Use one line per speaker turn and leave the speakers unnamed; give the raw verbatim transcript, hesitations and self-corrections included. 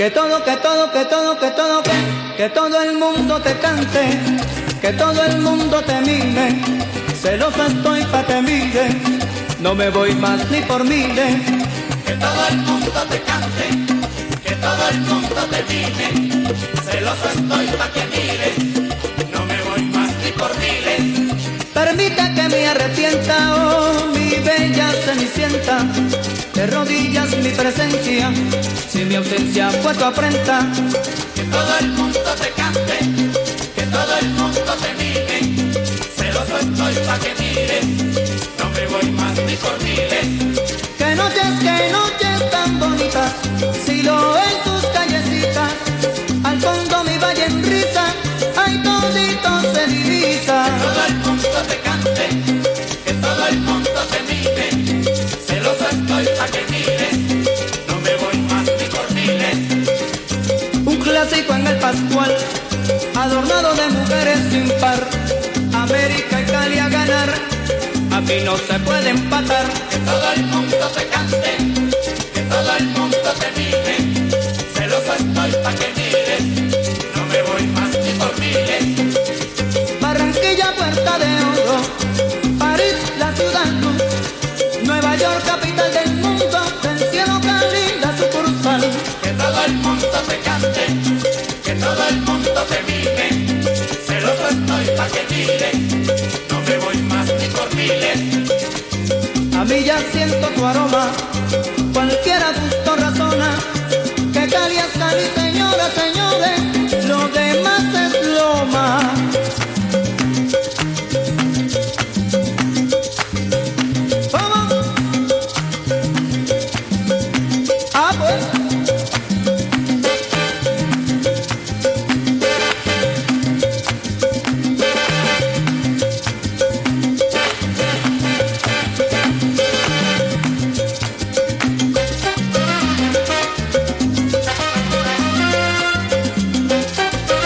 Que todo, que todo, que todo, que todo, que, que todo el mundo te cante, que todo el mundo te mire, celoso estoy pa' que mire, no me voy más ni por miles.
Que todo el mundo te cante, que todo el mundo te mire, celoso estoy pa' que mires, no me voy más ni por miles.
Permita que me arrepienta, oh mi bella cenicienta, de rodillas mi presencia, si mi ausencia fue tu afrenta.
Que todo el mundo te cante, que todo el mundo te mire, celoso estoy pa' que mires, no me voy más ni por miles.
Que noches, que noches tan bonitas, si lo en tus callecitas, al fondo mi valle en risa, ay todito se divisa.
Que todo el mundo te cante, que todo el mundo te mire, celoso estoy pa' que mires, no me voy más ni por miles.
Un clásico en el Pascual, adornado de mujeres sin par, América y Cali a ganar, aquí no se puede empatar.
Que todo el mundo te cante, que todo el mundo te mire, celoso estoy pa' que mires, no me voy más ni por miles.
Barranquilla, Puerta de Oro, París, la ciudad luz, Nueva York, capital del mundo, del cielo Cali, la sucursal.
Que todo el mundo te cante, que todo el mundo te mire, celoso estoy pa' que mires, no me voy más ni por miles.
A mí ya siento tu aroma, cualquiera gusto razona, que Cali es Cali.